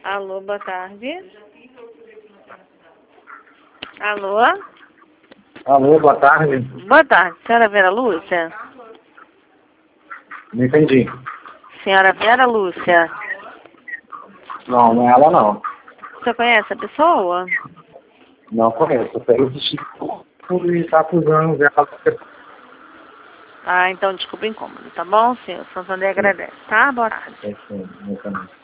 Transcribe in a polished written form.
Alô, boa tarde. Alô? Alô, boa tarde. Boa tarde, senhora Vera Lúcia? Não entendi. Senhora Vera Lúcia, Não, não é ela não. você conhece a pessoa? Não conheço. Eu quero desistir e está acusando ela. Ah, então desculpa o incômodo, tá bom, senhor? Santander agradece, tá? Boa tarde. Sim, sim,